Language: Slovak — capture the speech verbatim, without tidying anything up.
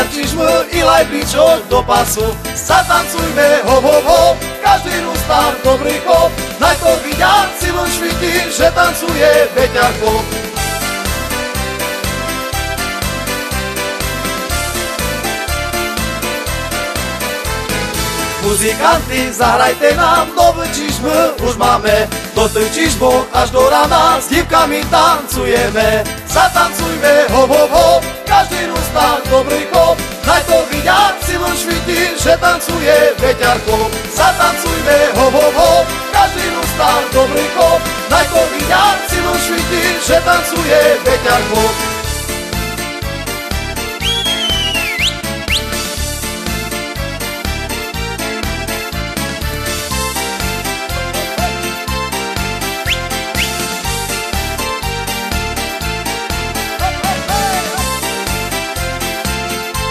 čižmu i lajbličok do pasu. Zatancujme hop, hop, hop, každý rústar dobrý kop. Naj to vidia, cílom šviti, že tancuje Beťarko. Muzikanti, zahrajte nám, novú čižmu už máme. Do tej čižmu až do rána s divkami tancujeme. Zatancujme hop, hop, hop, každý rústar dobrý kop. Naj to vidia, cílom šviti, že tancuje Beťarko. Zatancujme hop, hop, hop, každý rústar dobrý kop. Naj to vidia, cílom šviti, že tancuje Beťarko.